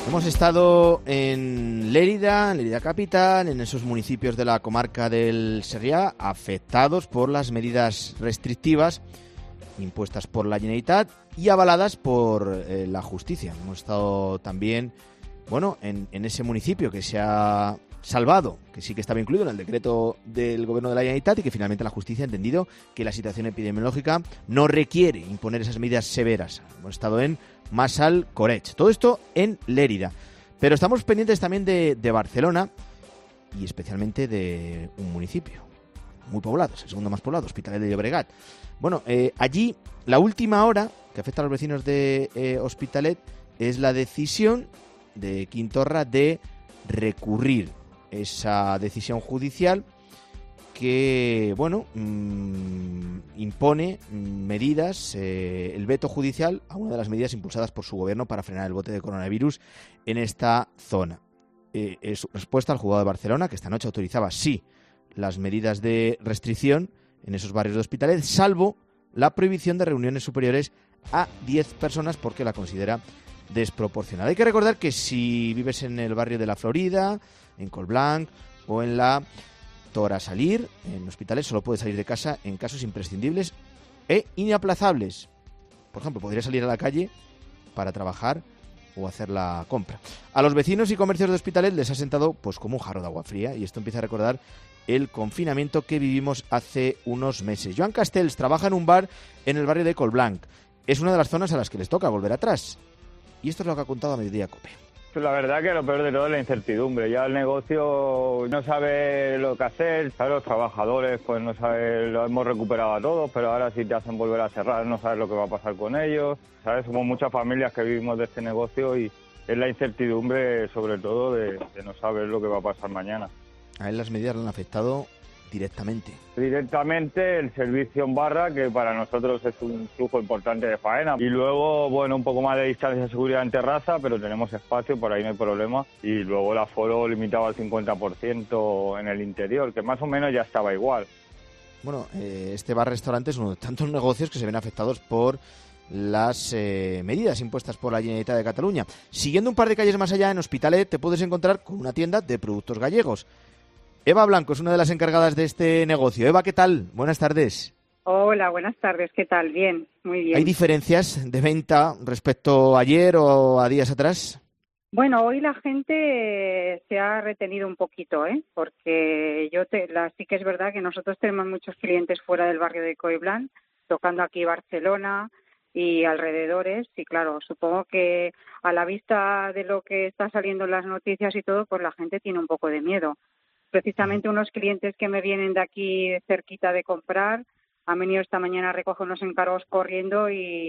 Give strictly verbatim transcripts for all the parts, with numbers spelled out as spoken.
Hemos estado en Lérida, en Lérida Capital, en esos municipios de la comarca del Segrià afectados por las medidas restrictivas impuestas por la Generalitat y avaladas por eh, la justicia. Hemos estado también, bueno, en, en ese municipio que se ha salvado, que sí que estaba incluido en el decreto del gobierno de la Generalitat y que finalmente la justicia ha entendido que la situación epidemiológica no requiere imponer esas medidas severas. Hemos estado en Masal Corech. Todo esto en Lérida. Pero estamos pendientes también de, de Barcelona y especialmente de un municipio muy poblado, es el segundo más poblado, Hospitalet de Llobregat. Bueno, eh, allí la última hora que afecta a los vecinos de eh, Hospitalet es la decisión de Quintorra de recurrir esa decisión judicial que, bueno, mmm, impone medidas, eh, el veto judicial a una de las medidas impulsadas por su gobierno para frenar el brote de coronavirus en esta zona. Eh, es respuesta al juzgado de Barcelona, que esta noche autorizaba, sí, las medidas de restricción en esos barrios de Hospitalet, salvo la prohibición de reuniones superiores a diez personas porque la considera desproporcionada. Hay que recordar que si vives en el barrio de la Florida, en Colblanc o en la Torresalir, en Hospitalet, solo puedes salir de casa en casos imprescindibles e inaplazables. Por ejemplo, podrías salir a la calle para trabajar o hacer la compra. A los vecinos y comercios de Hospitalet les ha sentado pues como un jarro de agua fría, y esto empieza a recordar el confinamiento que vivimos hace unos meses. Joan Castells trabaja en un bar en el barrio de Colblanc. Es una de las zonas a las que les toca volver atrás. Y esto es lo que ha contado a Mediodía Cope. La verdad que lo peor de todo es la incertidumbre. Ya el negocio no sabe lo que hacer, ¿sabes? Los trabajadores pues no saben, lo hemos recuperado a todos, pero ahora si te hacen volver a cerrar no sabes lo que va a pasar con ellos, ¿sabes? Somos muchas familias que vivimos de este negocio y es la incertidumbre sobre todo de, de no saber lo que va a pasar mañana. A él las medidas le han afectado directamente. Directamente el servicio en barra, que para nosotros es un flujo importante de faena. Y luego, bueno, un poco más de distancia de seguridad en terraza, pero tenemos espacio, por ahí no hay problema. Y luego el aforo limitado al cincuenta por ciento en el interior, que más o menos ya estaba igual. Bueno, eh, este bar-restaurante es uno de tantos negocios que se ven afectados por las eh, medidas impuestas por la Generalitat de Cataluña. Siguiendo un par de calles más allá, en Hospitalet, te puedes encontrar con una tienda de productos gallegos. Eva Blanco es una de las encargadas de este negocio. Eva, ¿qué tal? Buenas tardes. Hola, buenas tardes. ¿Qué tal? Bien, muy bien. ¿Hay diferencias de venta respecto a ayer o a días atrás? Bueno, hoy la gente se ha retenido un poquito, ¿eh? Porque yo te, la, sí que es verdad que nosotros tenemos muchos clientes fuera del barrio de Collblanc, tocando aquí Barcelona y alrededores. Y claro, supongo que a la vista de lo que está saliendo en las noticias y todo, pues la gente tiene un poco de miedo. Precisamente unos clientes que me vienen de aquí cerquita de comprar han venido esta mañana a recoger unos encargos corriendo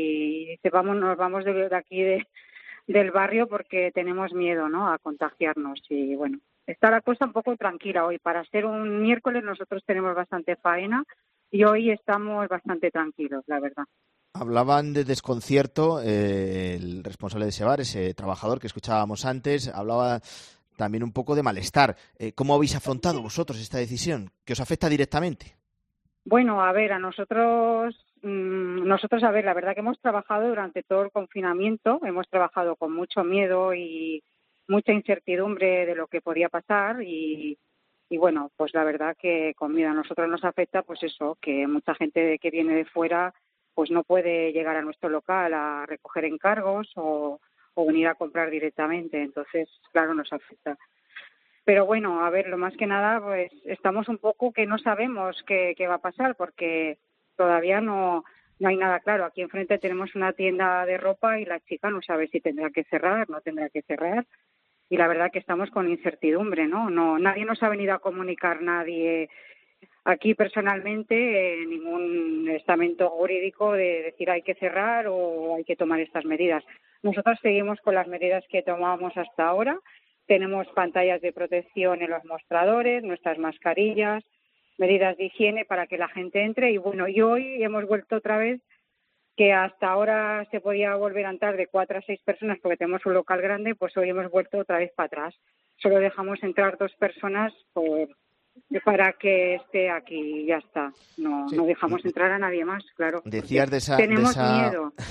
y dice, vamos, nos vamos de, de aquí de, del barrio porque tenemos miedo, ¿no?, a contagiarnos. Y bueno, está la cosa un poco tranquila hoy. Para ser un miércoles nosotros tenemos bastante faena y hoy estamos bastante tranquilos, la verdad. Hablaban de desconcierto, eh, el responsable de ese bar, ese trabajador que escuchábamos antes, hablaba también un poco de malestar. Eh, ¿Cómo habéis afrontado vosotros esta decisión que os afecta directamente? Bueno, a ver, a nosotros, mmm, nosotros, a ver, la verdad que hemos trabajado durante todo el confinamiento, hemos trabajado con mucho miedo y mucha incertidumbre de lo que podía pasar y, y bueno, pues la verdad que con miedo a nosotros nos afecta, pues eso, que mucha gente que viene de fuera pues no puede llegar a nuestro local a recoger encargos o o venir a comprar directamente, entonces, claro, nos afecta. Pero bueno, a ver, lo más que nada, pues estamos un poco que no sabemos qué, qué va a pasar, porque todavía no, no hay nada claro. Aquí enfrente tenemos una tienda de ropa y la chica no sabe si tendrá que cerrar, no tendrá que cerrar, y la verdad que estamos con incertidumbre, ¿no? No, nadie nos ha venido a comunicar, nadie aquí personalmente, eh, ningún estamento jurídico de decir hay que cerrar o hay que tomar estas medidas. Nosotros seguimos con las medidas que tomábamos hasta ahora. Tenemos pantallas de protección en los mostradores, nuestras mascarillas, medidas de higiene para que la gente entre. Y bueno, y hoy hemos vuelto otra vez, que hasta ahora se podía volver a entrar de cuatro a seis personas porque tenemos un local grande, pues hoy hemos vuelto otra vez para atrás. Solo dejamos entrar dos personas por para que esté aquí, ya está. No, sí. no dejamos entrar a nadie más, claro. Decías de esa, tenemos de esa, miedo.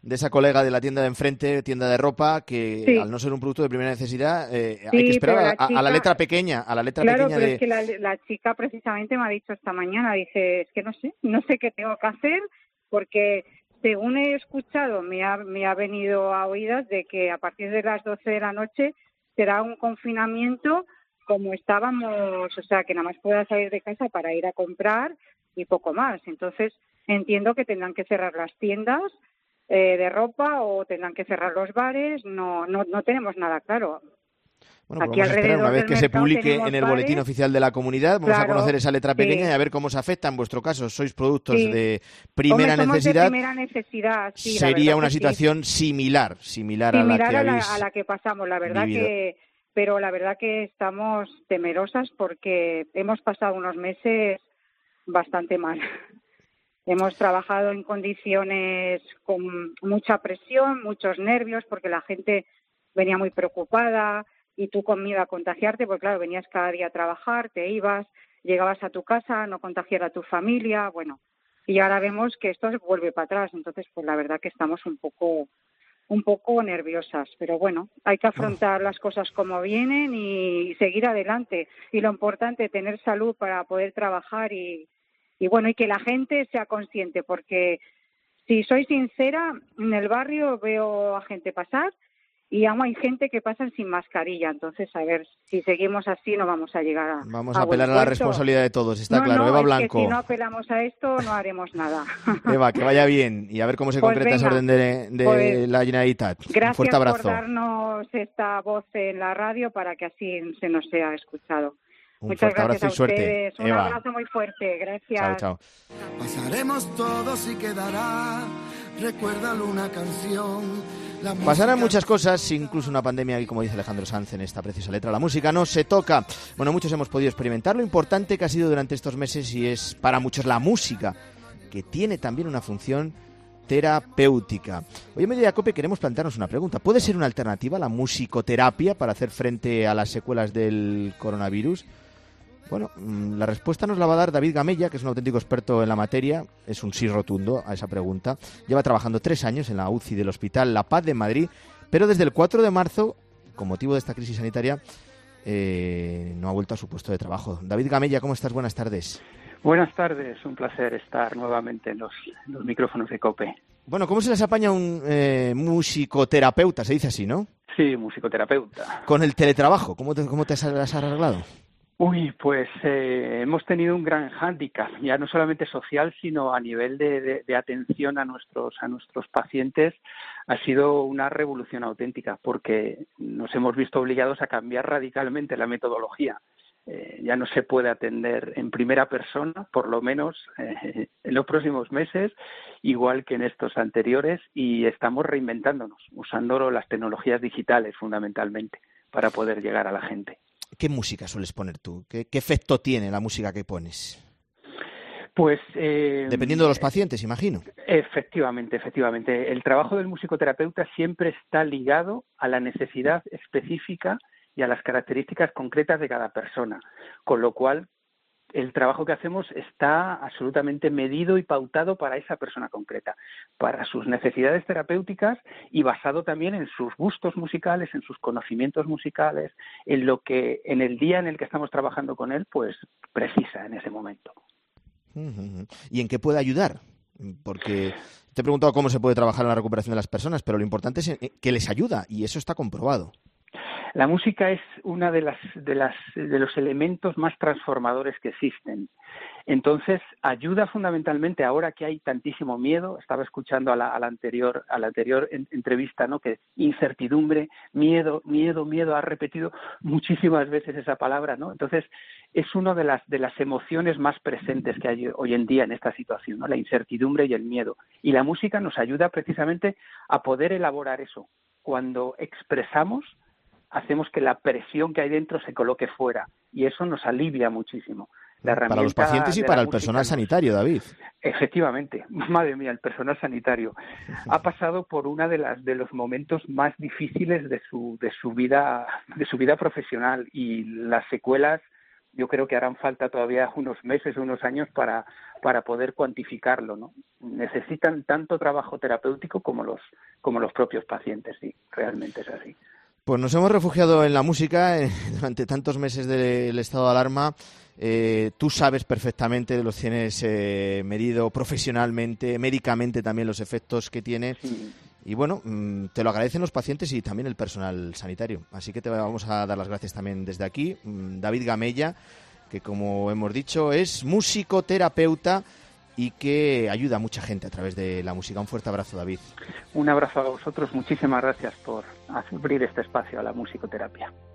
de esa colega de la tienda de enfrente, tienda de ropa, que Sí. al no ser un producto de primera necesidad, eh, Sí, hay que esperar pero a, la a- a la chica- letra pequeña, a la letra Claro, pequeña pero de... es que la, la chica precisamente me ha dicho esta mañana, dice, es que no sé, no sé qué tengo que hacer, porque según he escuchado, me ha, me ha venido a oídas de que a partir de las doce de la noche será un confinamiento como estábamos, o sea, que nada más pueda salir de casa para ir a comprar y poco más. Entonces, entiendo que tendrán que cerrar las tiendas eh, de ropa o tendrán que cerrar los bares, no, no, no tenemos nada claro. Bueno, pues Aquí vamos a esperar una alrededor vez del que se mercado publique tenemos en el bares. boletín oficial de la comunidad. Vamos a Claro, conocer esa letra pequeña sí. y a ver cómo se afecta. En vuestro caso, sois productos Sí. de primera Hombre, somos necesidad. de primera necesidad, sí, la Sería verdad una que sí. situación similar, similar a la Similar que a la, habéis a la que pasamos, la verdad vivido. que, pero la verdad que estamos temerosas porque hemos pasado unos meses bastante mal. Hemos trabajado en condiciones con mucha presión, muchos nervios, porque la gente venía muy preocupada y tú con miedo a contagiarte, porque claro, venías cada día a trabajar, te ibas, llegabas a tu casa, no contagiar a tu familia, bueno, y ahora vemos que esto vuelve para atrás, entonces pues la verdad que estamos un poco un poco nerviosas, pero bueno, hay que afrontar las cosas como vienen y seguir adelante. Y lo importante, tener salud para poder trabajar y, y bueno, y que la gente sea consciente, porque si soy sincera, en el barrio veo a gente pasar y aún hay gente que pasa sin mascarilla. Entonces, a ver, si seguimos así no vamos a llegar a Vamos a a buen apelar a la puerto. responsabilidad de todos, está No, claro. no, Eva es Blanco. que si no apelamos a esto no haremos nada. Eva, que vaya bien y a ver cómo se Pues concreta esa venga, orden de, de pues la Generalitat. Un Gracias fuerte abrazo. por darnos esta voz en la radio para que así se nos sea escuchado. Un Muchas fuerte gracias abrazo y a suerte. ustedes. Un Eva. abrazo muy fuerte. Gracias. Chao, chao. Pasaremos todos y quedará, recuérdalo, una canción. La Pasarán música- muchas cosas, incluso una pandemia, y como dice Alejandro Sanz en esta preciosa letra, la música no se toca. Bueno, muchos hemos podido experimentar lo importante que ha sido durante estos meses y es para muchos la música, que tiene también una función terapéutica. Hoy en Mediodía Cope queremos plantearnos una pregunta. ¿Puede ser una alternativa la musicoterapia para hacer frente a las secuelas del coronavirus? Bueno, mm, la respuesta nos la va a dar David Gamella, que es un auténtico experto en la materia. Es un sí rotundo a esa pregunta. Lleva trabajando tres años en la U C I del Hospital La Paz de Madrid, pero desde el cuatro de marzo, con motivo de esta crisis sanitaria, eh, no ha vuelto a su puesto de trabajo. David Gamella, ¿cómo estás? Buenas tardes. Buenas tardes, un placer estar nuevamente en los, los micrófonos de COPE. Bueno, ¿cómo se les apaña un eh, musicoterapeuta? Se dice así, ¿no? Sí, musicoterapeuta. Con el teletrabajo, ¿cómo te, cómo te has has arreglado? Uy, pues eh, hemos tenido un gran hándicap, ya no solamente social, sino a nivel de, de, de atención a nuestros a nuestros pacientes. Ha sido una revolución auténtica porque nos hemos visto obligados a cambiar radicalmente la metodología. Eh, ya no se puede atender en primera persona, por lo menos eh, en los próximos meses, igual que en estos anteriores, y estamos reinventándonos, usando las tecnologías digitales fundamentalmente para poder llegar a la gente. ¿Qué música sueles poner tú? ¿Qué, qué efecto tiene la música que pones? Pues eh, dependiendo de los pacientes, imagino. Efectivamente, efectivamente. El trabajo del musicoterapeuta siempre está ligado a la necesidad específica y a las características concretas de cada persona, con lo cual el trabajo que hacemos está absolutamente medido y pautado para esa persona concreta, para sus necesidades terapéuticas y basado también en sus gustos musicales, en sus conocimientos musicales, en lo que en el día en el que estamos trabajando con él, pues precisa en ese momento. ¿Y en qué puede ayudar? Porque te he preguntado cómo se puede trabajar en la recuperación de las personas, pero lo importante es que les ayuda y eso está comprobado. La música es una de las de las de los elementos más transformadores que existen. Entonces, ayuda fundamentalmente ahora que hay tantísimo miedo. Estaba escuchando a la, a la anterior a la anterior en, entrevista, ¿no? Que incertidumbre, miedo, miedo, miedo, ha repetido muchísimas veces esa palabra, ¿no? Entonces, es una de las de las emociones más presentes que hay hoy en día en esta situación, ¿no? La incertidumbre y el miedo. Y la música nos ayuda precisamente a poder elaborar eso. Cuando expresamos, hacemos que la presión que hay dentro se coloque fuera y eso nos alivia muchísimo. La para los pacientes y para el personal nos... sanitario, David. Efectivamente, madre mía, el personal sanitario ha pasado por una de las de los momentos más difíciles de su de su vida de su vida profesional y las secuelas yo creo que harán falta todavía unos meses, unos años para, para poder cuantificarlo, ¿no? Necesitan tanto trabajo terapéutico como los, como los propios pacientes, sí, realmente es así. Pues nos hemos refugiado en la música eh, durante tantos meses del estado de alarma. Eh, tú sabes perfectamente, los tienes eh, medido profesionalmente, médicamente también los efectos que tiene. Sí. Y bueno, te lo agradecen los pacientes y también el personal sanitario. Así que te vamos a dar las gracias también desde aquí. David Gamella, que como hemos dicho es musicoterapeuta y que ayuda a mucha gente a través de la música. Un fuerte abrazo, David. Un abrazo a vosotros. Muchísimas gracias por abrir este espacio a la musicoterapia.